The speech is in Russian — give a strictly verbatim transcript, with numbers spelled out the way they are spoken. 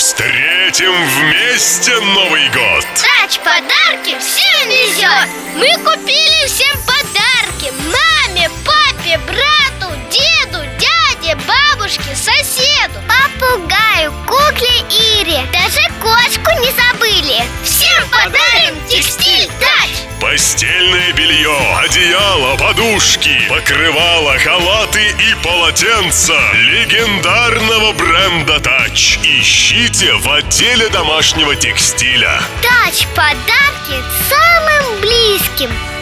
Встретим вместе Новый год! Тач подарки всем везет! Мы купили всем подарки: маме, папе, брату, деду, дяде, бабушке, соседу, попугаю, кукле Ире. Даже кошку не забыли. Всем подарим текстиль Тач. Постельное белье, одеяло, подушки, покрывала, халаты и полотенца легендарного бренда Тач ищите в отделе домашнего текстиля. Тач подарки самым близким.